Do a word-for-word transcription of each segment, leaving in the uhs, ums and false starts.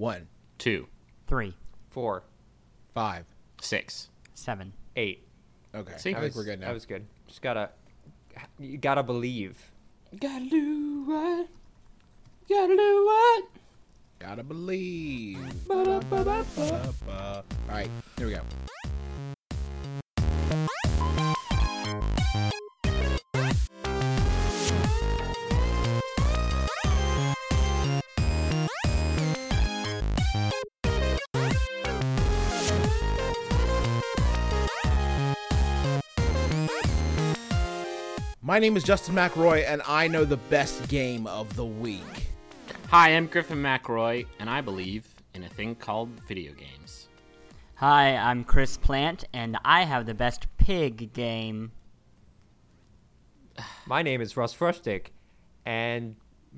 One, two, Three. Four. five. six. Seven. Eight. Okay, See? I That think was, we're good now. That was good. Just gotta, you gotta believe. Gotta do what? Gotta do what? Gotta believe. All right, here we go. My name is Justin McRoy, and I know the best game of the week. Hi, I'm Griffin McRoy, and I believe in a thing called video games. Hi, I'm Chris Plant, and I have the best pig game. My name is Russ Frushtick, and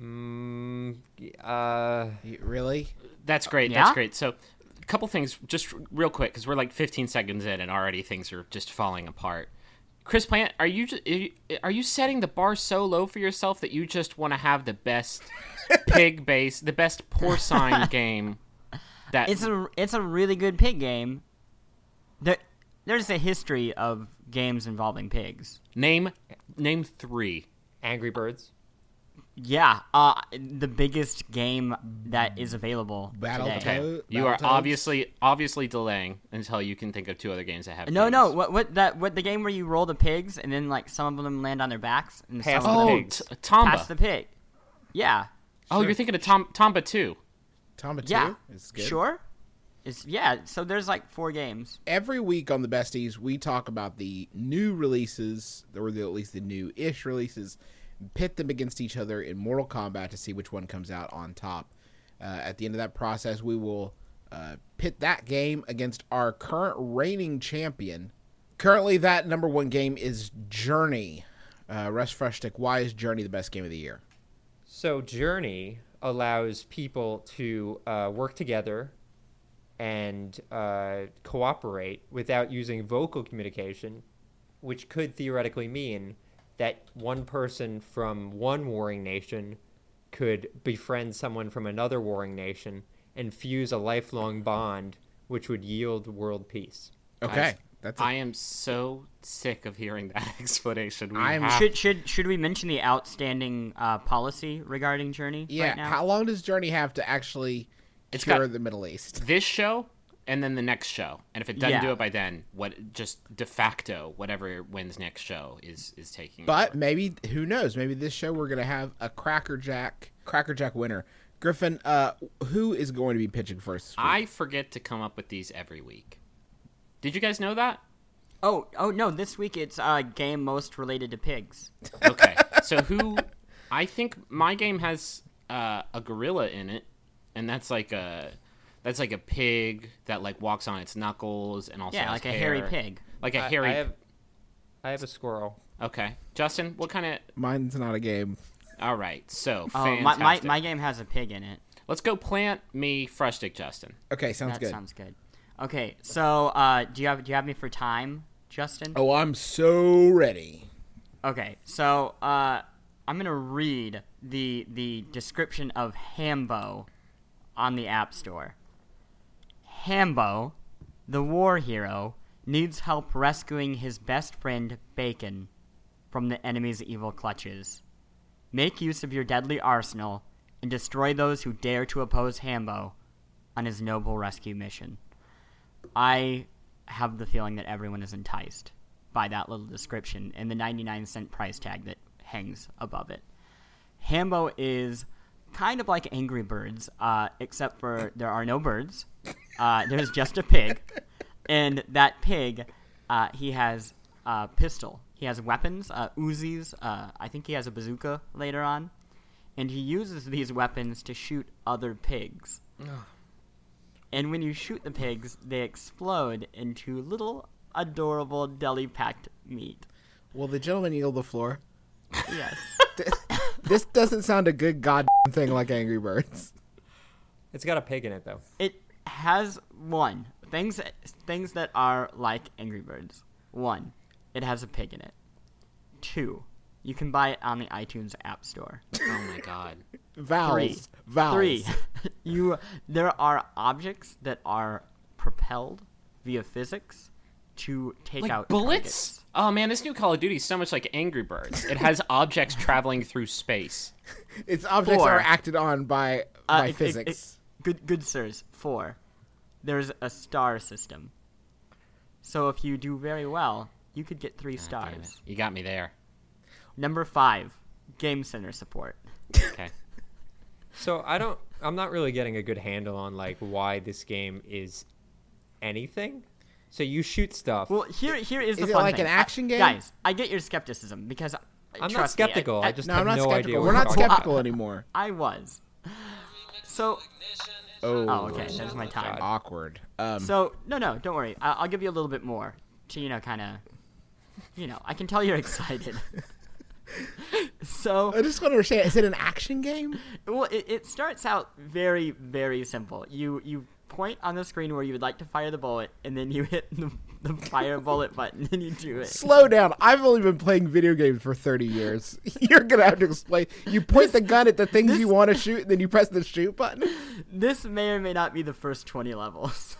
mm, uh, Y- Really? That's great. Yeah? That's great. So, a couple things, just real quick, because we're like fifteen seconds in, and already things are just falling apart. Chris Plant, are you ju- are you- are you setting the bar so low for yourself that you just want to have the best pig base, the best porcine game? That It's a it's a really good pig game. There, there's a history of games involving pigs. name name three. Angry Birds. Yeah, uh, the biggest game that is available Battle today. Toad? You are Battletoads? obviously obviously delaying until you can think of two other games that have. No, pigs. no, what what that what the game where you roll the pigs and then like some of them land on their backs and Pass some the of them Oh, pigs. t- Tomba. pass the pig. Yeah, Oh, you're thinking of Tom Tomba two. Tomba yeah, two is good. sure. It's yeah. So there's like four games. Every week on the Besties, we talk about the new releases, or the, at least the new-ish releases, pit them against each other in Mortal Kombat to see which one comes out on top. Uh, at the end of that process, we will uh, pit that game against our current reigning champion. Currently, that number one game is Journey. Uh, Russ Frushtick, why is Journey the best game of the year? So Journey allows people to uh, work together and uh, cooperate without using vocal communication, which could theoretically mean that one person from one warring nation could befriend someone from another warring nation and fuse a lifelong bond, which would yield world peace. Okay, Guys, that's a, I am so sick of hearing that explanation. We I'm- have- Should should should we mention the outstanding uh, policy regarding Journey yeah. right now? How long does Journey have to actually It's cure got- the Middle East? this show and then the next show, and if it doesn't Yeah. do it by then, what just de facto whatever wins next show is is taking. But over. maybe, who knows? Maybe this show we're gonna have a crackerjack, crackerjack winner. Griffin, uh, who is going to be pitching first? This week? I forget to come up with these every week. Did you guys know that? Oh oh no! This week it's a uh, game most related to pigs. Okay, so who? I think my game has uh, a gorilla in it, and that's like a that's like a pig that like walks on its knuckles and also Yeah, has like a hair. hairy pig. like a I- hairy. I have, I have a squirrel. Okay, Justin, what kind of? Mine's not a game. All right, so Oh, fantastic. my, my my game has a pig in it. Let's go plant me Frushtick, Justin. Okay, sounds that good. sounds good. Okay, so uh, do you have do you have me for time, Justin? Oh, I'm so ready. Okay, so uh, I'm gonna read the the description of Hambo on the App Store. Hambo, the war hero, needs help rescuing his best friend Bacon from the enemy's evil clutches. Make use of your deadly arsenal and destroy those who dare to oppose Hambo on his noble rescue mission. I have the feeling that everyone is enticed by that little description and the ninety-nine cent price tag that hangs above it. Hambo is kind of like Angry Birds, uh, except for there are no birds. Uh, there's just a pig. And that pig, uh, he has a pistol. He has weapons, uh, Uzis. Uh, I think he has a bazooka later on. And he uses these weapons to shoot other pigs. And when you shoot the pigs, they explode into little adorable deli-packed meat. Will the gentleman yield the floor? Yes. This doesn't sound a good goddamn thing like Angry Birds. It's got a pig in it, though. It has one things things that are like Angry Birds. One, it has a pig in it. Two, you can buy it on the iTunes App Store. Oh my god. Vowels. Three, Vowels. three, You there are objects that are propelled via physics to take Like out bullets? targets. Oh man, this new Call of Duty is so much like Angry Birds. It has objects traveling through space. Its objects Four. are acted on by Uh, by it- it- physics. it- good, good sirs. Four. There's a star system. So if you do very well, you could get three God damn it. stars. You got me there. Number five, Game Center support. Okay. So I don't. I'm not really getting a good handle on like why this game is anything. So you shoot stuff. Well, here, here is, Is the it fun like thing. an action I- game? Guys, I get your skepticism because I'm not trust me, skeptical. I, just no, have I'm not no skeptical. idea. We're what not you're talking skeptical anymore. I was. So, Oh, oh, okay, that's my time. awkward. Um, So, no, no, don't worry. I- I'll give you a little bit more to, you know, kind of, you know, I can tell you're excited. So, I just want to understand: is it an action game? well, it, it starts out very, very simple. You you point on the screen where you would like to fire the bullet, and then you hit the, the fire bullet button, and you do it. Slow down. I've only been playing video games for thirty years. You're gonna have to explain. You point the gun at the things this- you want to shoot, and then you press the shoot button. This may or may not be the first twenty levels.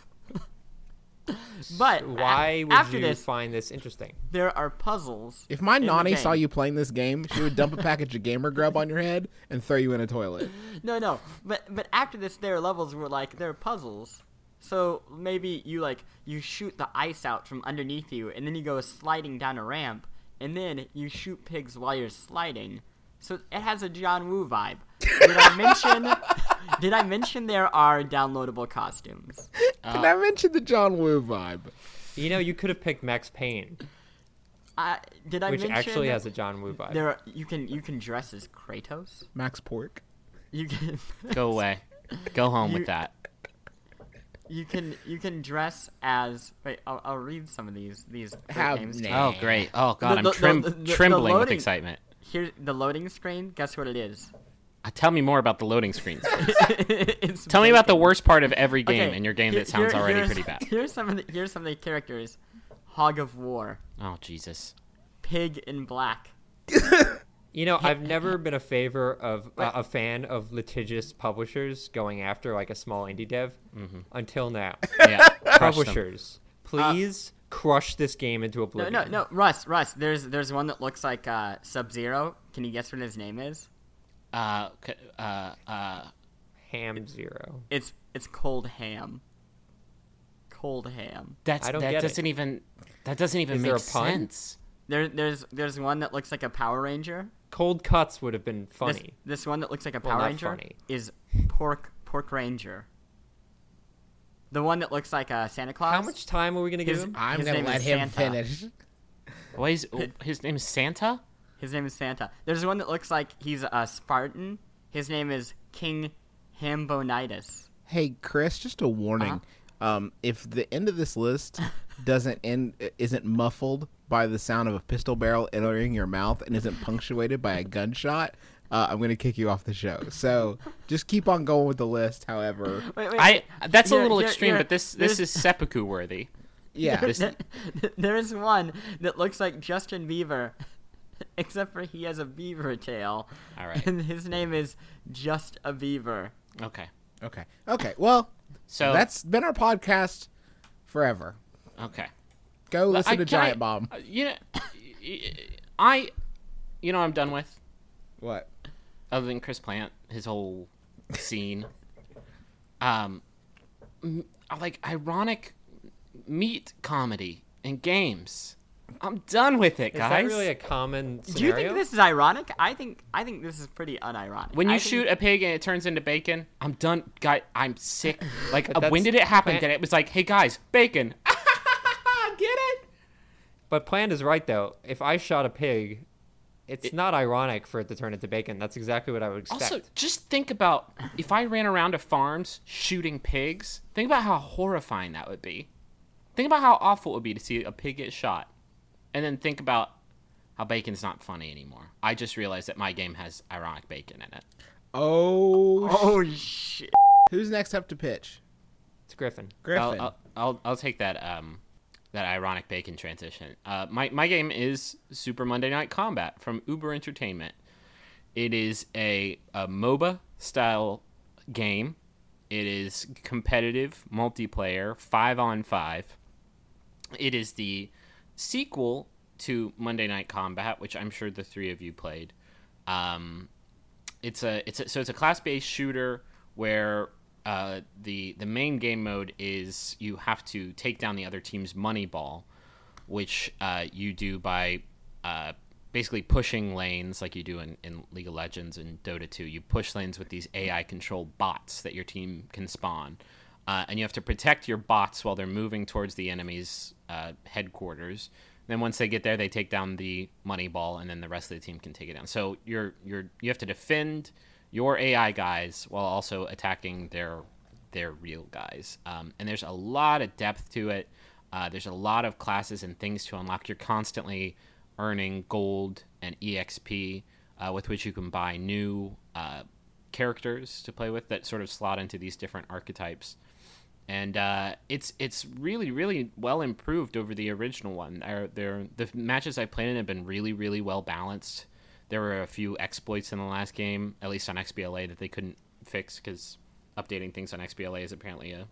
But a- Why would after you this, find this interesting? there are puzzles. If my in the nanny saw game. you playing this game, she would dump a package of gamer grub on your head and throw you in a toilet. No, no. But but after this, there are levels where like there are puzzles. So maybe you like you shoot the ice out from underneath you, and then you go sliding down a ramp, and then you shoot pigs while you're sliding. So it has a John Woo vibe. Did I mention? Did I mention there are downloadable costumes? Did I mention the John Woo vibe? You know, you could have picked Max Payne, Uh, did I which mention actually has a John Woo vibe. there? Are, you can you can dress as Kratos. Max Pork. You can Go away. Go home You- with that. you can you can dress as. Wait, I'll, I'll read some of these these great How- names. nah. Oh great. Oh god, The- I'm the- trim- the- the- the trembling with loading- excitement. Here's the loading screen. Guess what it is? Uh, tell me more about the loading screens. It's Tell me about the bacon. worst part of every game Okay, in your game here- that sounds here- already here's- pretty bad. Here's some of the here's some of the characters: Hog of War, Oh Jesus. Pig in Black. You know, I've never been a favor of uh, Wait. a fan of litigious publishers going after like a small indie dev until now. Yeah. crush them. Publishers, please crush this game into No, oblivion. no, no, Russ, Russ. There's there's one that looks like uh, Sub Zero. Can you guess what his name is? Uh, c- uh, uh, Ham Zero. It's it's Cold Ham. Cold Ham. that's I don't that get it. doesn't even that doesn't even Is make there a pun? sense. There there's there's one that looks like a Power Ranger. Cold cuts would have been This, funny. this one that looks like a Well, Power not Ranger funny. is Pork Pork Ranger. The one that looks like a Santa Claus. How much time are we gonna give His- him? I'm His gonna name let is him Santa. finish. Why is his name is Santa? His name is Santa. There's one that looks like he's a Spartan. His name is King Hambonitis. Hey, Chris, just a warning. Uh-huh. Um, if the end of this list doesn't end, isn't muffled by the sound of a pistol barrel entering your mouth and isn't punctuated by a gunshot, uh, I'm gonna kick you off the show. So just keep on going with the list. However, Wait, wait. I that's a Here- little here- extreme, here- but this this there's- is seppuku worthy. yeah, This- There's one that looks like Justin Bieber, except for he has a beaver tail. All right. And his name is Just a Beaver. Okay. okay, okay. Well, So that's been our podcast forever. okay. Go listen I- to can I- Giant Bomb. uh, You know, I, you know, what I'm done with. What? Other than Chris Plant, his whole scene. Um, m- like ironic meat comedy in games. I'm done with it, Is guys. that really a common Do you scenario? think this is ironic? I think I think this is pretty unironic. When I you think- shoot a pig and it turns into bacon, I'm done. Guy, I'm sick. Like, But uh, when that's did it happen? Plant- That it was like, hey guys, bacon. Get it? But Plant is right though. If I shot a pig, it's not ironic for it to turn into bacon. That's exactly what I would expect. Also, just think about if I ran around to farms shooting pigs. Think about how horrifying that would be. Think about how awful it would be to see a pig get shot. And then think about how bacon's not funny anymore. I just realized that my game has ironic bacon in it. Oh, sh- Oh shit! who's next up to pitch? It's Griffin. Griffin. I'll, I'll, I'll, I'll take that um, that ironic bacon transition. Uh, my, my game is Super Monday Night Combat from Uber Entertainment. It is a, a MOBA style game It is competitive multiplayer, five on five. It is the sequel to Monday Night Combat, which I'm sure the three of you played. Um, it's a it's a, so it's a class-based shooter where uh, the the main game mode is you have to take down the other team's money ball, which uh, you do by uh, basically pushing lanes like you do in, in League of Legends and Dota two. You push lanes with these A I-controlled bots that your team can spawn. Uh, and you have to protect your bots while they're moving towards the enemy's uh, headquarters. Then once they get there, they take down the money ball, and then the rest of the team can take it down. So you're you're you have to defend your A I guys while also attacking their their real guys. Um, and there's a lot of depth to it. Uh, there's a lot of classes and things to unlock. You're constantly earning gold and E X P uh, with which you can buy new uh, characters to play with that sort of slot into these different archetypes. And uh, it's it's really, really well improved over the original one. Are there the matches I played in have been really, really well balanced. There were a few exploits in the last game, at least on X B L A, that they couldn't fix because updating things on X B L A is apparently a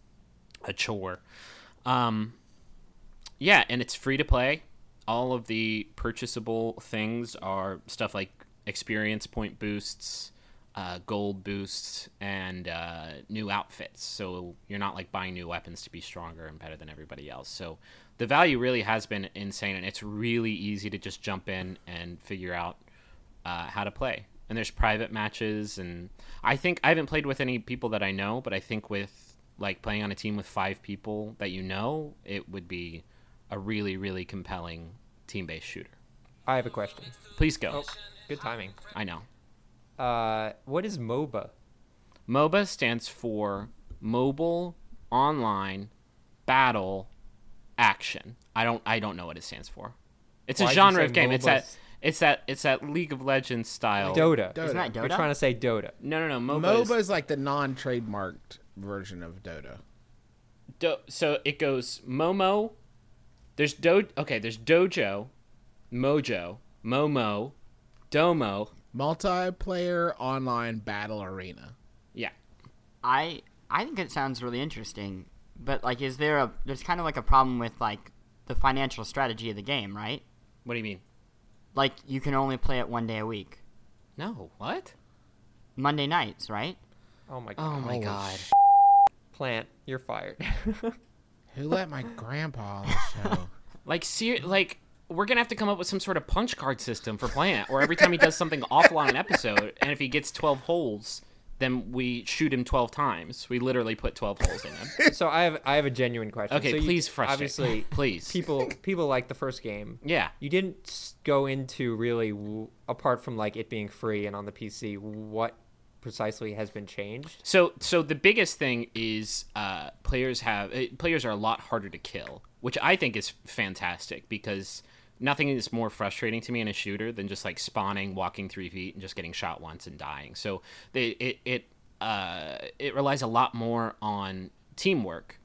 a chore. Um, yeah, and it's free to play. All of the purchasable things are stuff like experience point boosts, Uh, gold boosts, and uh, new outfits. So you're not like buying new weapons to be stronger and better than everybody else. So the value really has been insane, and it's really easy to just jump in and figure out uh, how to play. And there's private matches, and I think I haven't played with any people that I know, but I think with like playing on a team with five people that you know, it would be a really, really compelling team-based shooter. I have a question. Please go. Oh, good timing. I know. Uh, what is MOBA? MOBA stands for Mobile Online Battle Action. I don't I don't know what it stands for. It's Why'd a you genre say of game. It's MOBA? that it's that it's that League of Legends style. Dota. Dota. Isn't that You're Dota? trying to say Dota. No, no, no. MOBA. MOBA Is, is like the non-trademarked version of Dota. do, so it goes Momo. There's do. Okay, there's Dojo, Mojo, Momo, Domo. Multiplayer online battle arena. Yeah. I I think it sounds really interesting, but like, is there a there's kind of like a problem with like the financial strategy of the game, right? What do you mean? Like, you can only play it one day a week, No. What? Monday nights, right? Oh my Oh god. my god. Plant, you're fired. Who let my grandpa on the show? Like, ser- like we're gonna have to come up with some sort of punch card system for Plant, where every time he does something awful on an episode, and if he gets twelve holes, then we shoot him twelve times. We literally put twelve holes in him. So I have I have a genuine question. Okay, so you- please frustrate. Obviously, Please. people people like the first game. Yeah. You didn't s- go into really w- apart from like it being free and on the P C. What precisely has been changed? So, so the biggest thing is uh, players have uh, players are a lot harder to kill, which I think is fantastic because nothing is more frustrating to me in a shooter than just like spawning, walking three feet, and just getting shot once and dying. So they, it it uh, it relies a lot more on teamwork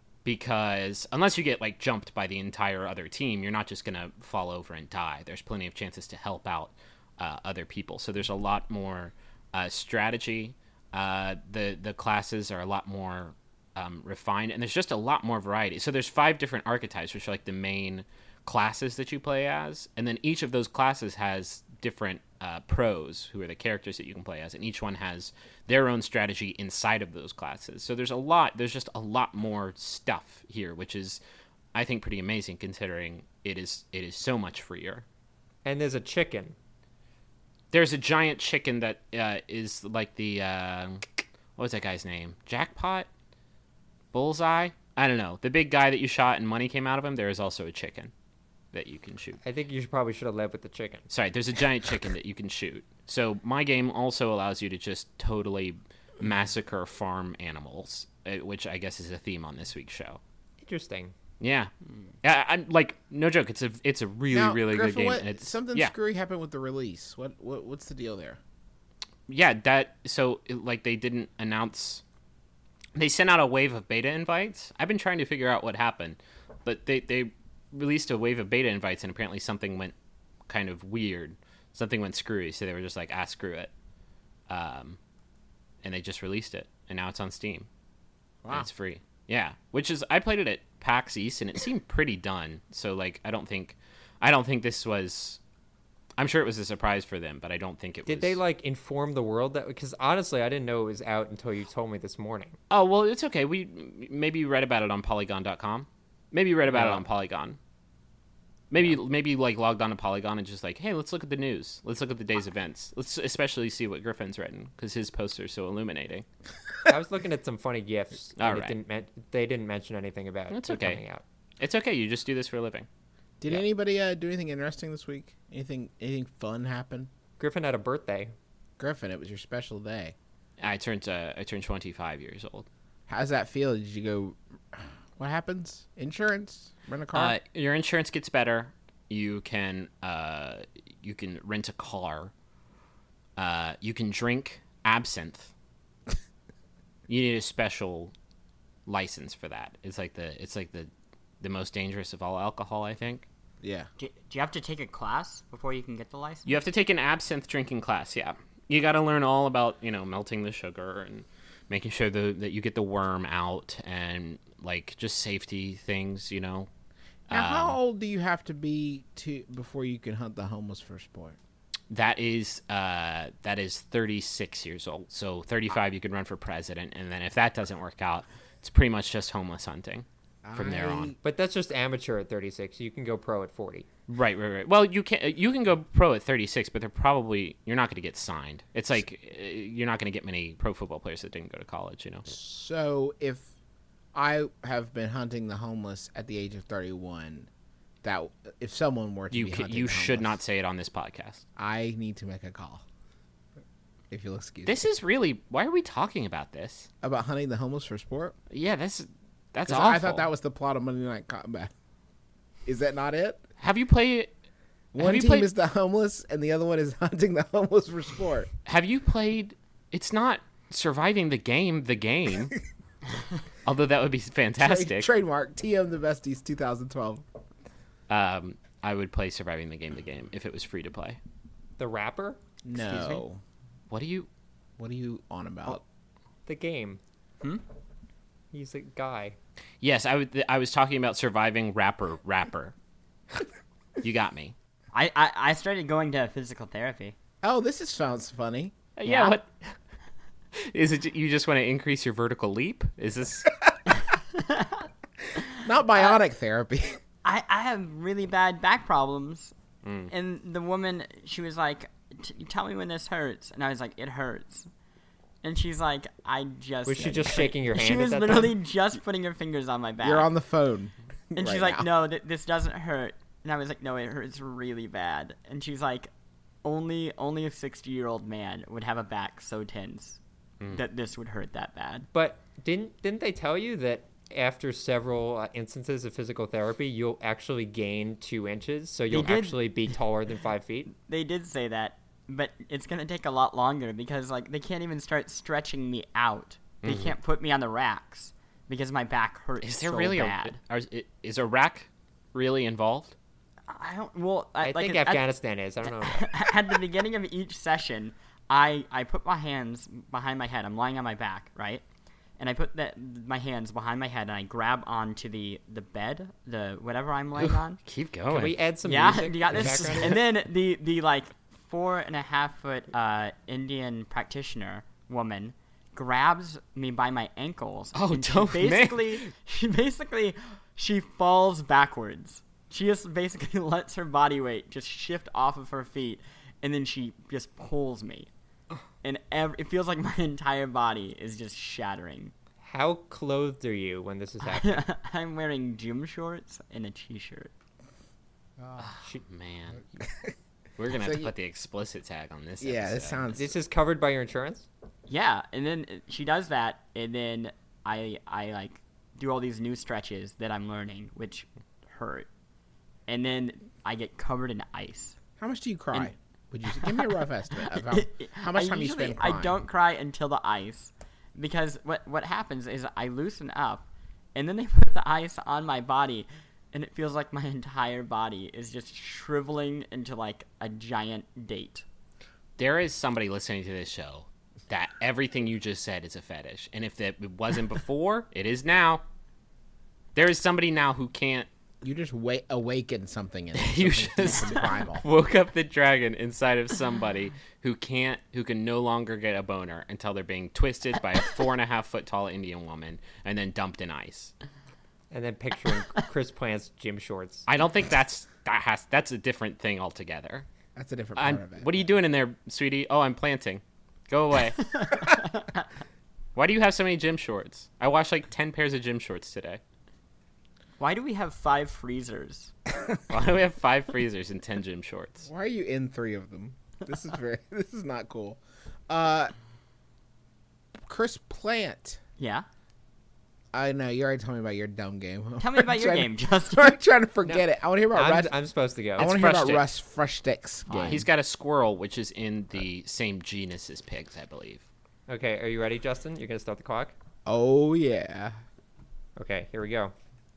because unless you get like jumped by the entire other team, you're not just gonna fall over and die. There's plenty of chances to help out uh, other people. So there's a lot more uh, strategy. Uh, the the classes are a lot more um, refined, and there's just a lot more variety. So there's five different archetypes, which are like the main classes that you play as, and then each of those classes has different uh, pros, who are the characters that you can play as, and each one has their own strategy inside of those classes. So there's a lot, there's just a lot more stuff here, which is, I think, pretty amazing considering it is it is so much freer. And there's a chicken. There's a giant chicken that uh, is like the uh, what was that guy's name? Jackpot, Bullseye. I don't know. The big guy that you shot and money came out of him. There is also a chicken that you can shoot. I think you should probably should have led with the chicken. Sorry, there's a giant chicken that you can shoot. So my game also allows you to just totally massacre farm animals, uh, which I guess is a theme on this week's show. Interesting. Yeah, I, I'm like no joke. It's a it's a really Now, really Griffin, good game. What, and it's, something yeah. screwy happened with the release. What what what's the deal there? Yeah, that so it, like they didn't announce. They sent out a wave of beta invites. I've been trying to figure out what happened, but they they released a wave of beta invites, and apparently something went kind of weird. Something went screwy, so they were just like, ah, screw it, um, and they just released it. and now it's on Steam. Wow. And it's free. Yeah, which is I played it at PAX East, and it seemed pretty done. So like, I don't think, I don't think this was. I'm sure it was a surprise for them, but I don't think it Did was. they like inform the world that? Because honestly, I didn't know it was out until you told me this morning. Oh well, it's okay. We maybe you read about it on Polygon dot com. Maybe you read about No. it on Polygon. Maybe maybe you like logged on to Polygon and just like, hey, let's look at the news. Let's look at the day's events. Let's especially see what Griffin's written because his posts are so illuminating. I was looking at some funny gifs. All and right. it didn't men- they didn't mention anything about That's it okay. coming out. It's okay. You just do this for a living. Did Yeah. anybody uh, do anything interesting this week? Anything anything fun happen? Griffin had a birthday. Griffin, it was your special day. I turned uh, I turned twenty-five years old. How's that feel? Did you go? What happens? Insurance? Rent a car? Uh, your insurance gets better. You can uh, you can rent a car. Uh, you can drink absinthe. You need a special license for that. It's like the it's like the the most dangerous of all alcohol, I think. yeah. Do, do you have to take a class before you can get the license? You have to take an absinthe drinking class. Yeah, you got to learn all about you know melting the sugar and making sure the, that you get the worm out and like just safety things. You know. Now, how Um, old do you have to be to before you can hunt the homeless for sport? That is uh, that is thirty-six years old. So thirty-five, you can run for president, and then if that doesn't work out, it's pretty much just homeless hunting from there on. But that's just amateur at thirty-six. You can go pro at forty. Right, right, right. Well, you can you can go pro at thirty-six, but they're probably you're not going to get signed. It's like uh, you're not going to get many pro football players that didn't go to college. You know. So if I have been hunting the homeless at the age of thirty-one, that if someone were to You be c- hunting you the should not homeless, say it on this podcast. I need to make a call. If you'll excuse This me. is really why are we talking about this? About hunting the homeless for sport? Yeah, this that's 'Cause awful. I thought that was the plot of Monday Night Combat. Is that not it? Have you played? One have you team played, is the homeless, and the other one is hunting the homeless for sport. Have you played? It's not surviving the game. The game. Although that would be fantastic. Trade, trademark T M the Besties twenty twelve. Um, I would play surviving the game. The game if it was free to play. The rapper? No. What do you? What are you on about? The game. Hmm? He's a guy. Yes, I would. I was talking about surviving rapper. Rapper. You got me. I, I, I started going to physical therapy. Oh, this is, sounds funny. Uh, yeah. Yeah. What? Is it? You just want to increase your vertical leap? Is this? Not bionic therapy. I, I have really bad back problems. Mm. And the woman, she was like, T- tell me when this hurts. And I was like, it hurts. And she's like, I just... Was she just shaking your hand She at was that literally time? just putting her fingers on my back. You're on the phone. And right she's like, now. no, th- this doesn't hurt. And I was like, no, it hurts really bad. And she's like, only only a sixty-year-old man would have a back so tense Mm. that this would hurt that bad. But didn't didn't they tell you that after several uh, instances of physical therapy, you'll actually gain two inches, so you'll did. actually be taller than five feet? They did say that, but it's going to take a lot longer because, like, they can't even start stretching me out. They Mhm. can't put me on the racks because my back hurts Is there so really bad. a? Are, is a rack really involved? I don't... Well, I, I, like, think at- Afghanistan is. I don't know. at the beginning of each session, I I put my hands behind my head. I'm lying on my back, right? And I put that my hands behind my head, and I grab onto the the bed, the whatever I'm laying on. Keep Can going. we add some Yeah, music you got in the this. background? And then the the like four and a half foot uh, Indian practitioner woman grabs me by my ankles. Oh, and she don't, man. basically she basically she falls backwards. She just basically lets her body weight just shift off of her feet, and then she just pulls me, and ev- it feels like my entire body is just shattering. How clothed are you when this is happening? I'm wearing gym shorts and a t-shirt. She- Man, we're gonna So have to you- put the explicit tag on this. Yeah, this episode. sounds. This is covered by your insurance? Yeah, and then she does that, and then I I like do all these new stretches that I'm learning, which hurt, and then I get covered in ice. How much do you cry? And- Would you give me a rough estimate of how, how much I time you usually- spend crying? I don't cry until the ice, because what what happens is I loosen up, and then they put the ice on my body, and it feels like my entire body is just shriveling into like a giant date. There is somebody listening to this show that everything you just said is a fetish. And if that it wasn't before, it is now. There is somebody now who can't. You just wa- awaken something in them, You something deep just and primal. woke up the dragon inside of somebody who can't, who can no longer get a boner until they're being twisted by a four and a half foot tall Indian woman and then dumped in ice. And then picturing Chris Plant's gym shorts. I don't think that's that has that's a different thing altogether. That's a different part I'm, of it. what are you doing in there, sweetie? Oh, I'm planting. Go away. Why do you have so many gym shorts? I washed like ten pairs of gym shorts today. Why do we have five freezers? Why do we have five freezers and ten gym shorts? Why are you in three of them? This is very. This is not cool. Uh, Chris Plant. Yeah. I know you already told me about your dumb game. Tell me about your I'm game, trying- Justin. I'm trying to forget it. I want to hear about I'm, Russ. I'm supposed to go. I want to It's hear about Frushtick. Russ Frushtick's game. Uh, he's got a squirrel, which is in the same genus as pigs, I believe. Okay, are you ready, Justin? You're going to start the clock? Oh yeah. Okay, here we go.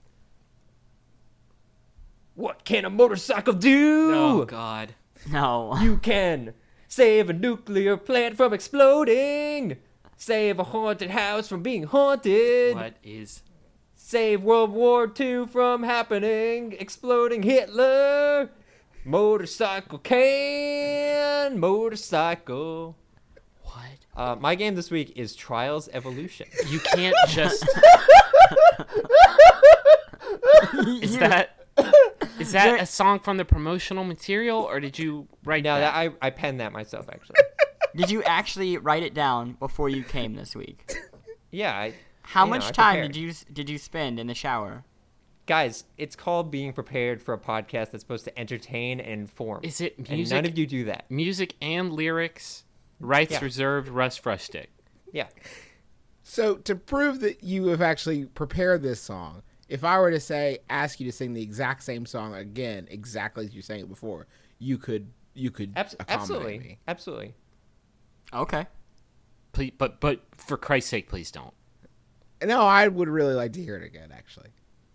What can a motorcycle do? Oh God! No. You can save a nuclear plant from exploding. Save a haunted house from being haunted. What is? Save World War Two from happening. Exploding Hitler. Motorcycle can. Motorcycle. What? Uh, my game this week is Trials Evolution. You can't just. Is You- that? Is that a song from the promotional material, or did you write No, that? that, I, I penned that myself, actually. Did you actually write it down before you came this week? Yeah. I, How you know, much I time prepared. did you did you spend in the shower? Guys, it's called being prepared for a podcast that's supposed to entertain and inform. Is it And music? none of you do that. Music and lyrics. Rights Yeah. reserved. Russ Frushtick. Yeah. So to prove that you have actually prepared this song, if I were to say ask you to sing the exact same song again, exactly as you sang it before, you could you could Abs- accommodate absolutely. me. Absolutely. Okay. Please, but but for Christ's sake, please don't. No, I would really like to hear it again. Actually,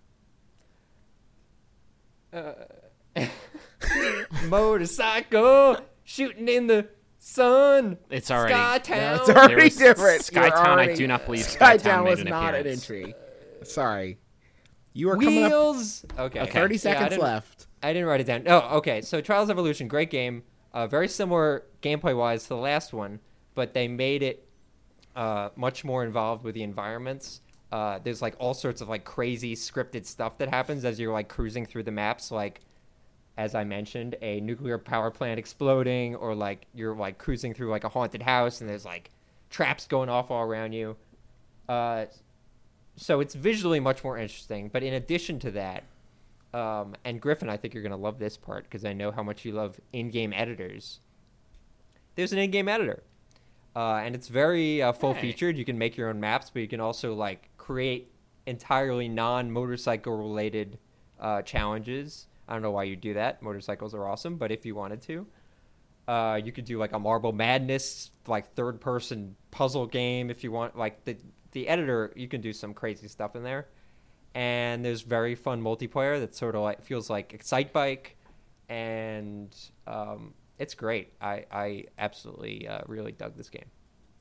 Motorcycle shooting in the sun. It's already. Skytown. no, it's already There was different. You're Skytown, I already- do not believe Skytown Skytown made was an not an appearance. entry. Sorry, you are coming up. Wheels. Okay. Okay. Thirty Yeah, I seconds didn't- left. I didn't write it down. Oh, okay. So Trials Evolution, great game. Uh, very similar gameplay wise to the last one, but they made it uh, much more involved with the environments. Uh, there's like all sorts of like crazy scripted stuff that happens as you're like cruising through the maps. Like, as I mentioned, a nuclear power plant exploding, or like you're like cruising through like a haunted house and there's like traps going off all around you. Uh, so it's visually much more interesting. But in addition to that, Um, and Griffin, I think you're going to love this part because I know how much you love in-game editors. There's an in-game editor, uh, and it's very uh, full-featured. You can make your own maps, but you can also like create entirely non-motorcycle related uh, challenges. I don't know why you do that. Motorcycles are awesome, but if you wanted to, uh, you could do like a Marble Madness, like third-person puzzle game if you want. Like the the editor, you can do some crazy stuff in there. And there's very fun multiplayer that sort of like feels like Excite Bike, and um, it's great. I I absolutely uh, really dug this game.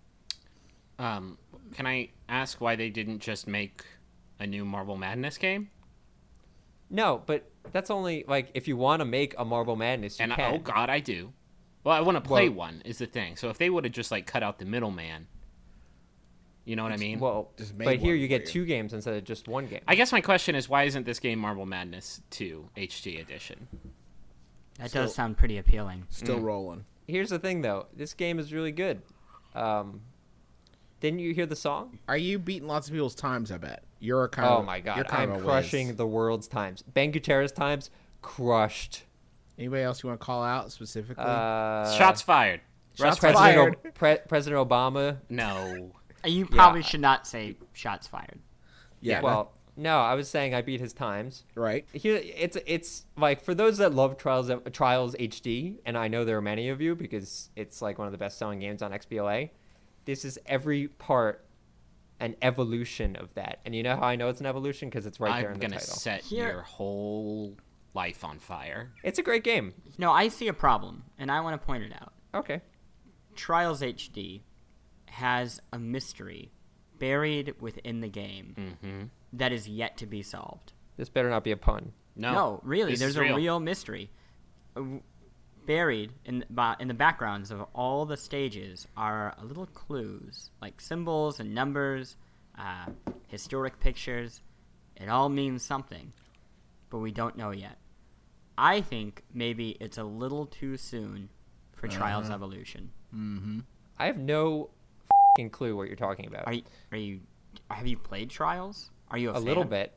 Um, can I ask why they didn't just make a new Marble Madness game? No, but that's only like if you want to make a Marble Madness, you And can. oh god, I do. Well, I want to play Well- one. Is the thing. So if they would have just like cut out the middleman, you know what I mean? Well, Just made but here one you for get you. two games instead of just one game. I guess my question is, why isn't this game Marble Madness two H D edition? That Still- does sound pretty appealing. Still Mm. rolling. Here's the thing, though. This game is really good. Um, didn't you hear the song? Are you beating lots of people's times? I bet you're a kind Oh of. my god, you're kind I'm of a whiz. crushing the world's times. Ben Gutierrez times crushed. Anybody else you want to call out specifically? Uh, Shots fired. Shots Russ Frushtick- fired. President, O- Pre- President Obama. No. You probably Yeah. should not say shots fired. yeah. Well, no, I was saying I beat his times. that- right. Here, it's it's like for those that love Trials Trials H D, and I know there are many of you because it's like one of the best selling games on X B L A. This is every part an evolution of that, and you know how I know it's an evolution because it's right there I'm in the gonna title. set Here- your whole life on fire. It's a great game. No, I see a problem, and I want to point it out. Okay. Trials H D has a mystery buried within the game Mm-hmm. that is yet to be solved. This better not be a pun. No, No, really, this there's is a real. real mystery. Uh, Buried in ba- in the backgrounds of all the stages are little clues, like symbols and numbers, uh, historic pictures. It all means something, but we don't know yet. I think maybe it's a little too soon for Trials Uh-huh. Evolution. Mm-hmm. I have no fing clue what you're talking about. Are you, are you have you played Trials? Are you a, a fan? little bit.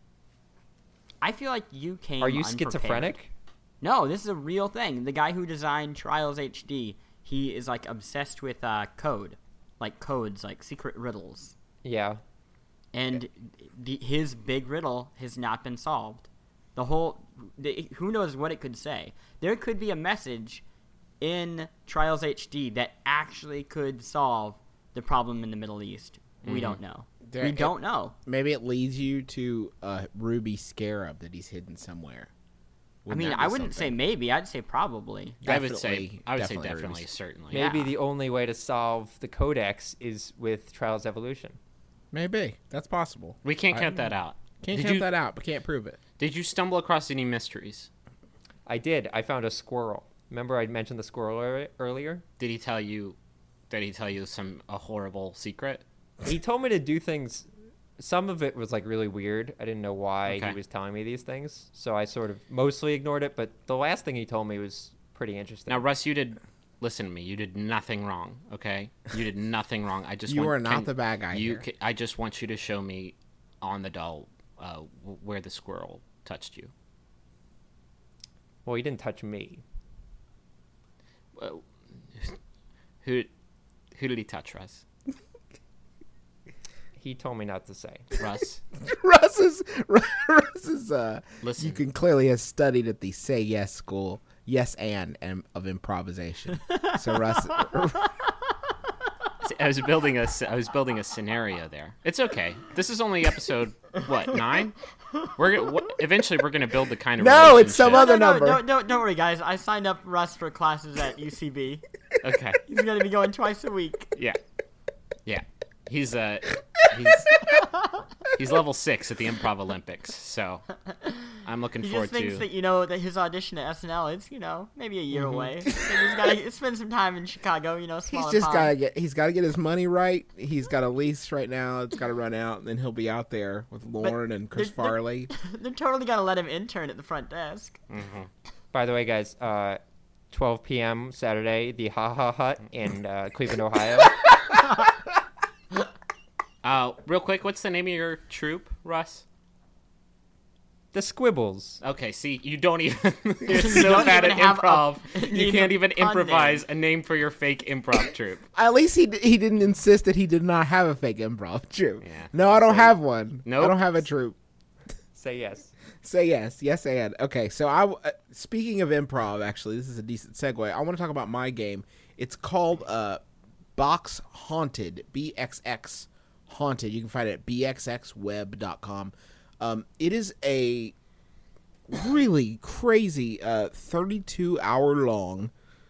I feel like you came. Are you unprepared. schizophrenic? No, this is a real thing. The guy who designed Trials H D, he is like obsessed with uh, code, like codes, like secret riddles. Yeah. And the, his big riddle has not been solved. The whole, the, who knows what it could say? There could be a message in Trials H D that actually could solve the problem in the Middle East. We Mhm. don't know. There- we don't know. Maybe it leads you to a ruby scarab that he's hidden somewhere. I Wouldn't mean, that be I wouldn't say something? maybe. I'd say probably. I would say, Definitely- I would definitely say definitely, Ruby's- certainly. Maybe Yeah. the only way to solve the codex is with Trials Evolution. Maybe that's possible. We can't I count don't that out. Can't Did count you- that out, but can't prove it. Did you stumble across any mysteries? I did. I found a squirrel. Remember I mentioned the squirrel ear- earlier? Did he tell you? Did he tell you some a horrible secret? He told me to do things. Some of it was like really weird. I didn't know why Okay. he was telling me these things, so I sort of mostly ignored it. But the last thing he told me was pretty interesting. Now, Russ, you did. Listen to me. You did nothing wrong. Okay, you did nothing wrong. I just You want, are not can- the bad guy You. here. ca- I just want you to show me on the doll uh, w- where the squirrel touched you. Well, he didn't touch me. Well, who? Who did he touch, Russ? He told me not to say. Russ, Russ is Russ is uh listen. you can clearly have studied at the Say Yes school, yes and, and of improvisation. So Russ I was building a. s- I was building a scenario there. It's okay. This is only episode what nine. We're gonna, what, eventually we're gonna build the kind of. No, it's some relationship- other no, number. No, no, don't, don't worry, guys. I signed up Russ for classes at U C B. Okay. He's going to be going twice a week. Yeah. Yeah. He's uh he's he's level six at the Improv Olympics, so I'm looking He forward just thinks to. that, you know, that his audition at S N L is, you know, maybe a year Mm-hmm. away. So he's got to spend some time in Chicago, you know, He's smaller just pond. gotta get he's gotta get his money right. He's got a lease right now, it's gotta run out, and then he'll be out there with Lauren and Chris they're- they're- Farley. They're totally going to let him intern at the front desk. By the way, guys, uh, twelve p.m. Saturday, the Ha Ha Hut in uh, Cleveland, Ohio. Uh, real quick, what's the name of your troupe, Russ? The Squibbles. Okay, see, you don't even. You're so don't bad even at have a- improv. you you need can't a even pun improvise name. a name for your fake improv troupe. At least he he didn't insist that he did not have a fake improv troupe. Yeah. No, I don't So- have one. Nope. I don't have a troupe. Say yes. Say yes, yes, and okay. So I, uh, speaking of improv, actually, this is a decent segue. I want to talk about my game. It's called uh, Box Haunted. B X X Haunted. You can find it at b x x web dot com. Um, it is a really crazy uh, thirty-two hour long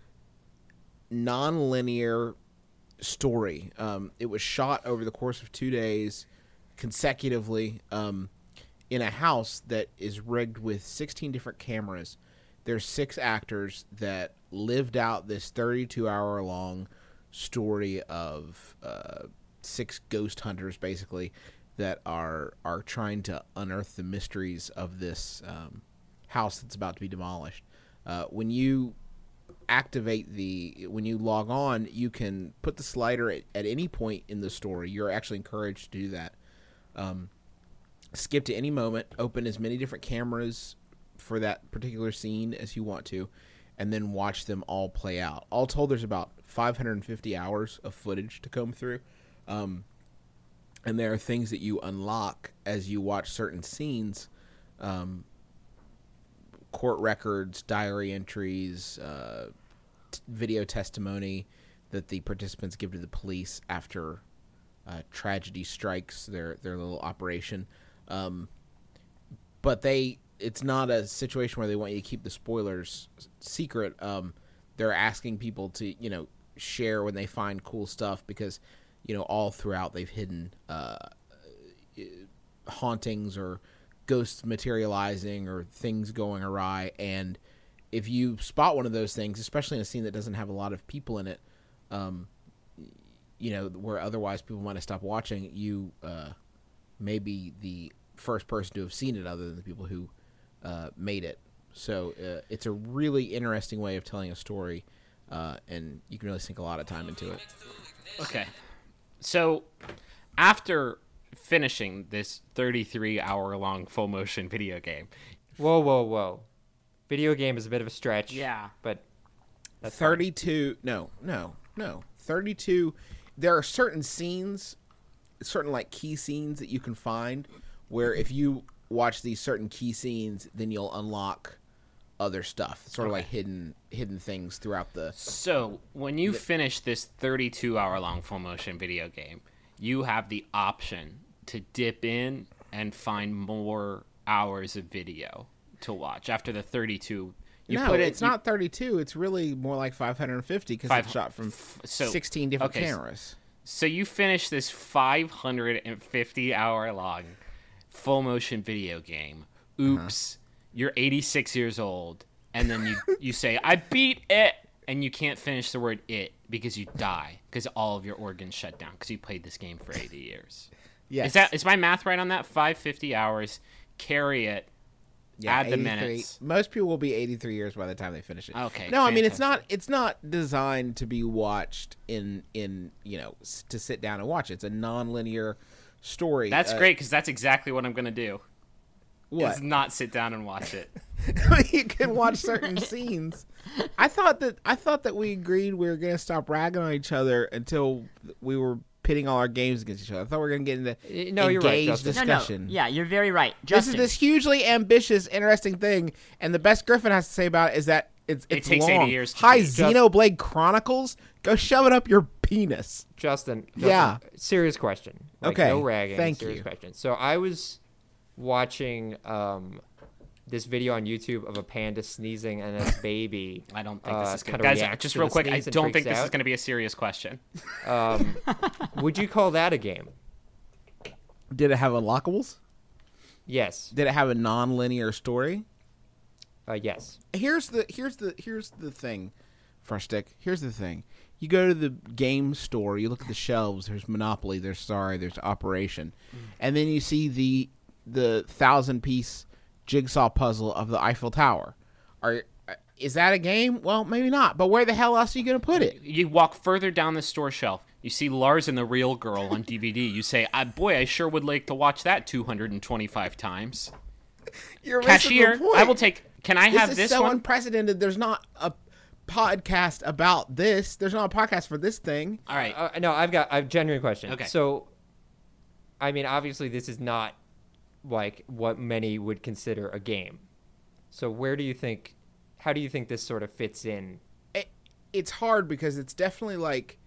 non-linear story. Um, it was shot over the course of two days consecutively. Um, in a house that is rigged with sixteen different cameras. There's six actors that lived out this thirty-two hour long story of uh, six ghost hunters, basically, that are are trying to unearth the mysteries of this um, house that's about to be demolished. Uh, when you activate the when you log on, you can put the slider at, at any point in the story. You're actually encouraged to do that. Um, skip to any moment, open as many different cameras for that particular scene as you want to, and then watch them all play out. All told, there's about five hundred fifty hours of footage to comb through. Um, and there are things that you unlock as you watch certain scenes, um, court records, diary entries, uh, t- video testimony that the participants give to the police after uh, tragedy strikes their, their little operation. Um, but they, it's not a situation where they want you to keep the spoilers secret. Um, they're asking people to, you know, share when they find cool stuff because, you know, all throughout they've hidden uh, hauntings or ghosts materializing or things going awry. And if you spot one of those things, especially in a scene that doesn't have a lot of people in it, um, you know, where otherwise people might have stopped watching, you uh, may be the first person to have seen it other than the people who uh, made it. So uh, it's a really interesting way of telling a story, uh, and you can really sink a lot of time into it. Okay. So after finishing this thirty-three hour long full motion video game. Whoa, whoa, whoa. Video game is a bit of a stretch. Yeah. But that's thirty-two, no, no, no. thirty-two, there are certain scenes, certain like key scenes that you can find where if you watch these certain key scenes, then you'll unlock other stuff, sort of Okay. like hidden hidden things throughout the. So when you finish this thirty-two hour long full motion video game, you have the option to dip in and find more hours of video to watch after the thirty-two. You no, put it, it's you- not thirty-two. It's really more like five hundred fifty because Five- it's shot from so- sixteen different okay, so- cameras. So you finish this five hundred fifty hour long full motion video game. Oops, you're eighty-six years old, and then you you say I beat it, and you can't finish the word it because you die because all of your organs shut down because you played this game for eighty years. Yes. Is that is my math right on that? five hundred fifty hours, carry it, add the eighty-three. minutes. Most people will be eighty-three years by the time they finish it. Okay, No, I mean it's fantastic. not. It's not designed to be watched in in you know s- to sit down and watch. It's a non-linear story. That's Uh, great because that's exactly what I'm gonna do. What? Is not sit down and watch it. You can watch certain scenes. I thought that I thought that we agreed we were gonna stop ragging on each other until we were pitting all our games against each other. I thought we were gonna get into Uh, no, you're right, engaged Justin. No, no. discussion. Yeah, you're very right. This Justin, is this hugely ambitious, interesting thing, and the best Griffin has to say about it is that it's It it's takes eighty long. years to Hi, beat. Xenoblade Chronicles. Go shove it up your penis. Justin, Justin, Yeah. serious question. Like, Okay, no ragging. thank serious you. question. So I was watching um, this video on YouTube of a panda sneezing and its baby. I don't think uh, this is good. kinda Guys, reacts just to real the quick, I sneeze and don't freaks think this is out. going to be a serious question. Um, would you call that a game? Did it have unlockables? Yes. Did it have a non-linear story? Uh, yes. Here's the here's the here's the thing, Freshstick. Here's the thing. You go to the game store, you look at the shelves. There's Monopoly, there's Sorry, there's Operation, and then you see the the thousand piece jigsaw puzzle of the Eiffel Tower. Are is that a game? Well, maybe not. But where the hell else are you going to put it? You walk further down the store shelf. You see Lars and the Real Girl on D V D. You say, I, boy, I sure would like to watch that two hundred twenty-five times. You're missing the Cashier, point. I will take... Can I This have is this so one? unprecedented. There's not a podcast about this. There's not a podcast for this thing. All right. Uh, no, I've got a genuine question. Okay. So, I mean, obviously, this is not like what many would consider a game. So, where do you think? How do you think this sort of fits in? It, it's hard because it's definitely like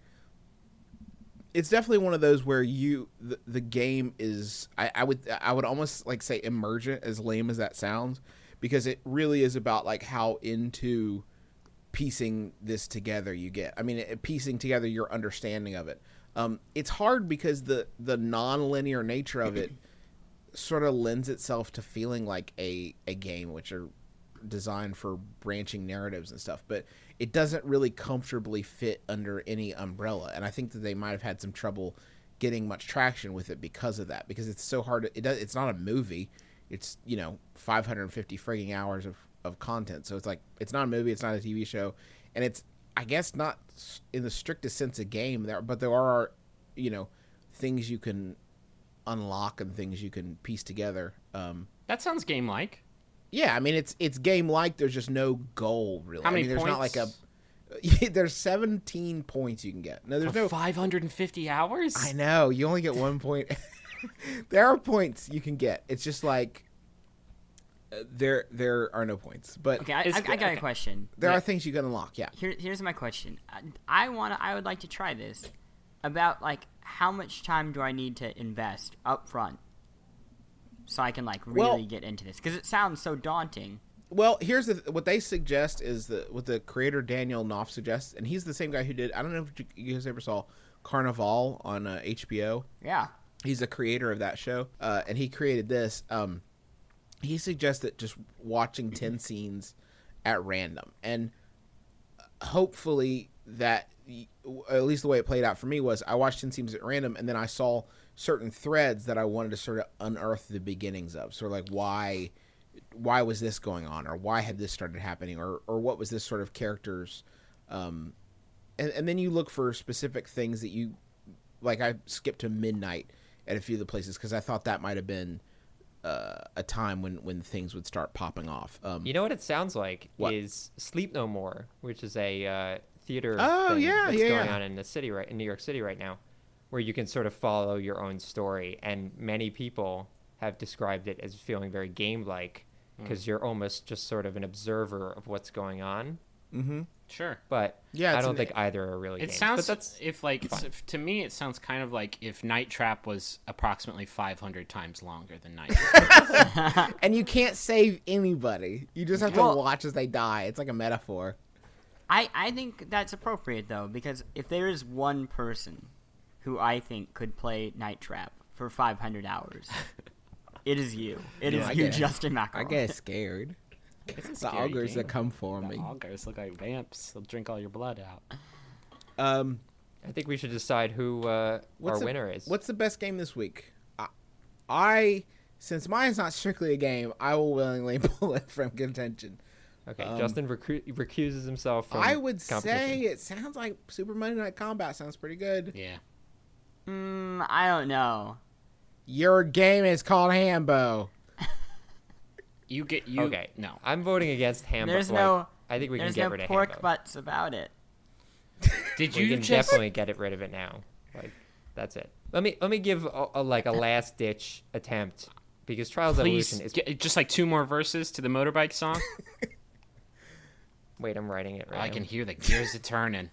it's definitely one of those where you the, the game is I, I would I would almost like say emergent, as lame as that sounds, because it really is about like how into piecing this together you get. I mean, it, piecing together your understanding of it. Um, it's hard because the the non-linear nature of it sort of lends itself to feeling like a a game, which are designed for branching narratives and stuff, but it doesn't really comfortably fit under any umbrella. And I think that they might have had some trouble getting much traction with it because of that, because it's so hard to, it does, it's not a movie. It's, you know, five hundred fifty frigging hours of, of content. So it's like, it's not a movie. It's not a T V show. And it's, I guess, not in the strictest sense a game there, but there are, you know, things you can unlock and things you can piece together. Um, That sounds game-like. Yeah, I mean it's it's game like. There's just no goal really. How many I mean, there's not like a. points? There's seventeen points you can get. No, there's For no. five hundred fifty hours? I know you only get one point. There are points you can get. It's just like uh, there there are no points, but Okay, I, It's I, I good, got okay. a question. there yeah. are things you can unlock. Yeah. Here, here's my question. I, I wanna, I would like to try this. About like how much time do I need to invest up front, so I can like really Well- get into this? Because it sounds so daunting. Well, here's the, what they suggest is that what the creator Daniel Knopf suggests, and he's the same guy who did. I don't know if you guys ever saw Carnival on uh, H B O. Yeah. He's the creator of that show, uh, and he created this. Um, he suggests that just watching ten scenes at random, and hopefully that, at least the way it played out for me was, I watched ten scenes at random, and then I saw certain threads that I wanted to sort of unearth the beginnings of. Sort of like why, why was this going on, or why had this started happening, or or what was this sort of characters, um, and and then you look for specific things that you, like I skipped to midnight at a few of the places because I thought that might have been uh, a time when, when things would start popping off. Um, You know what it sounds like What? is Sleep No More, which is a uh, theater Oh, thing yeah, that's yeah, going yeah. on in the city right in New York City right now, where you can sort of follow your own story, and many people have described it as feeling very game-like because you're almost just sort of an observer of what's going on. mhm. Sure. But Yeah, I it's don't an- think either are really It games. sounds But that's if like it's, if, to me it sounds kind of like if Night Trap was approximately five hundred times longer than Night Trap. And you can't save anybody. You just have to Well- watch as they die. It's like a metaphor. I, I think that's appropriate, though, because if there is one person who I think could play Night Trap for five hundred hours, it is you. It is Yeah, I you, get it. Justin McElroy. I get scared. It's a The scary augurs that game. come for The me. augurs look like vamps. They'll drink all your blood out. Um, I think we should decide who uh, what's our the, winner is. What's the best game this week? I, I since mine's not strictly a game, I will willingly pull it from contention. Okay, um, Justin recu- recuses himself from I would competition. say it sounds like Super Monday Night Combat sounds pretty good. Yeah. Mm, I don't know. Your game is called Hambo. You get you. Okay, No. I'm voting against Hambo. There's like, no. I think we can There's get no rid of pork Hambo. butts about it. Did We you can just? definitely get it rid of it now. Like that's it. Let me let me give a, a, like a last ditch attempt because Trials Please, Evolution is. get, just like two more verses to the motorbike song. Wait, I'm writing it right. I now. can hear the gears a turning.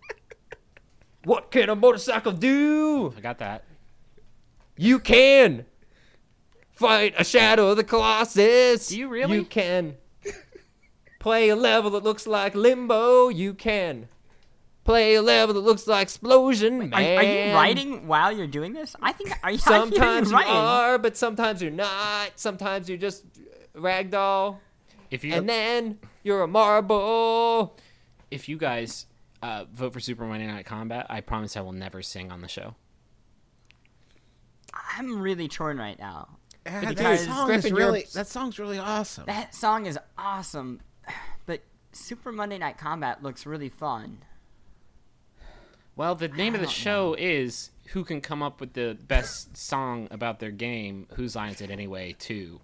What can a motorcycle do? I got that. You can fight a Shadow of the Colossus. Do you really? You can play a level that looks like Limbo. You can play a level that looks like Explosion Are, Man. are you writing while you're doing this? I think. Are you? Sometimes you writing? are, but sometimes you're not. Sometimes you're just ragdoll, If you and then you're a marble. if you guys uh, vote for Super Monday Night Combat, I promise I will never sing on the show. I'm really torn right now. Ah, Because that song is Griffin, you're- really that song's really awesome. That song is awesome, but Super Monday Night Combat looks really fun. Well, the name of the don't show is Who Can Come Up with the Best Song About Their Game, Whose Line Is It Anyway, two.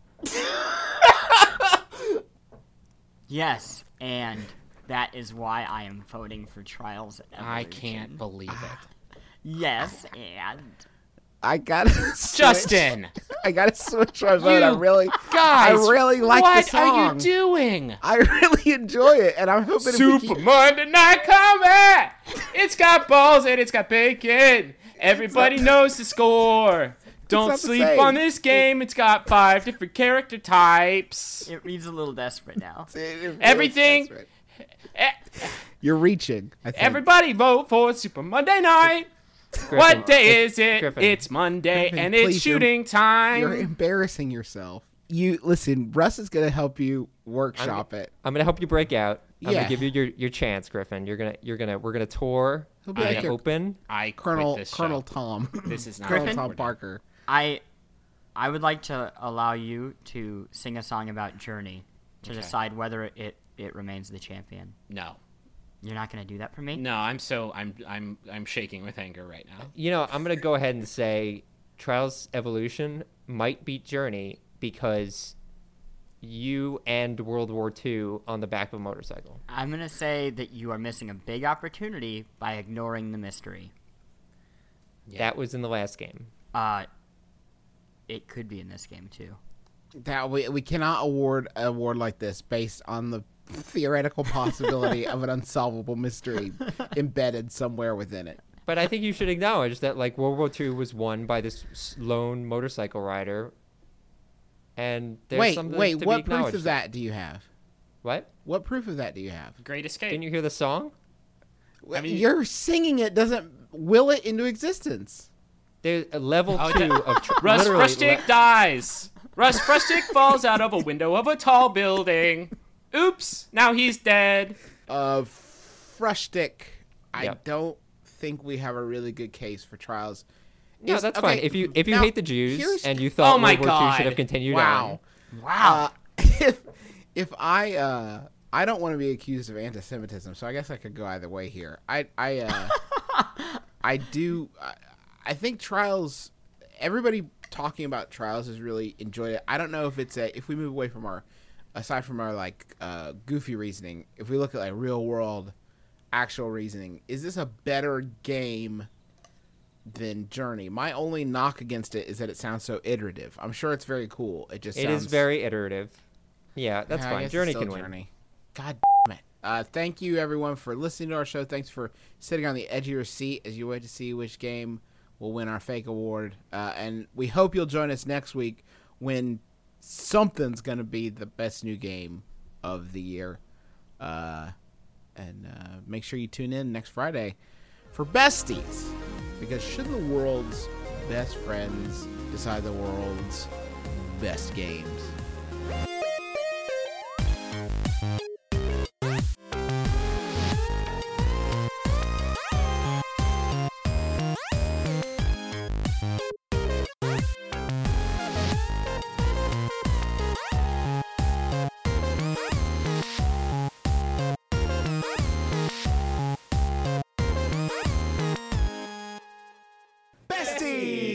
Yes, and that is why I am voting for Trials Evolution. I can't believe it. Yes, and I gotta switch. Justin! I gotta switch my vote. I You really, Guys, I really like what the song. are you doing? I really enjoy it, and I'm hoping if we Super keep- Monday Night Combat! It's got balls and it's got bacon. Everybody knows the score. Don't not the sleep same. on this game. It's got five different character types. it reads a little desperate now. It- it feels Everything- desperate. Eh, You're reaching. I think. Everybody vote for Super Monday Night. Griffin, What day it's- is it? Griffin. It's Monday Griffin, and please, it's you're- shooting time. You're embarrassing yourself. You listen. Russ is gonna help you workshop it. I'm gonna help you break out. I'm Yeah. gonna give you your, your chance, Griffin. You're gonna you're gonna we're gonna tour. He'll be We're like gonna your open. I quit Colonel this Colonel show. Tom. This is not Colonel Griffin? Tom Parker. I, I would like to allow you to sing a song about Journey to Okay. decide whether it, it remains the champion. No, You're not going to do that for me? no. I'm so I'm I'm I'm shaking with anger right now. You know, I'm gonna go ahead and say Trials Evolution might beat Journey because you end World War Two on the back of a motorcycle. I'm going to say that you are missing a big opportunity by ignoring the mystery. Yeah. That was in the last game. Uh, it could be in this game, too. That we we cannot award an award like this based on the theoretical possibility of an unsolvable mystery embedded somewhere within it. But I think you should acknowledge that like World War Two was won by this s- lone motorcycle rider. And there's Wait, something wait. to be What proof acknowledged of that do you have? What? What proof of that do you have? Great Escape. Didn't you hear the song? I mean- You're singing it doesn't will it into existence. There's a level Oh, two yeah. of tr- Russ literally Frushtick le- dies. Russ Frushtick falls out of a window of a tall building. Oops! Now he's dead. Uh, Frushtick. I Yep. don't think we have a really good case for Trials. No, Is- that's okay, fine. If you if you now, hate the Jews here's- and you thought Oh my World War Two should God. have continued Wow. on, Wow. Uh, if if I uh I don't want to be accused of anti-Semitism, so I guess I could go either way here. I I uh, I do. I, I think Trials. Everybody talking about Trials has really enjoyed it. I don't know if it's a if we move away from our aside from our like uh, goofy reasoning. If we look at like real world, actual reasoning, is this a better game than Journey? My only knock against it is that it sounds so iterative. I'm sure it's very cool. It just it sounds is very iterative. Yeah, that's yeah, I fine. guess it's Journey still can win. Journey. God damn it. Uh, thank you, everyone, for listening to our show. Thanks for sitting on the edge of your seat as you wait to see which game will win our fake award. Uh, and we hope you'll join us next week when something's going to be the best new game of the year. Uh, and uh, make sure you tune in next Friday for Besties. Because shouldn't the world's best friends decide the world's best games? Besties!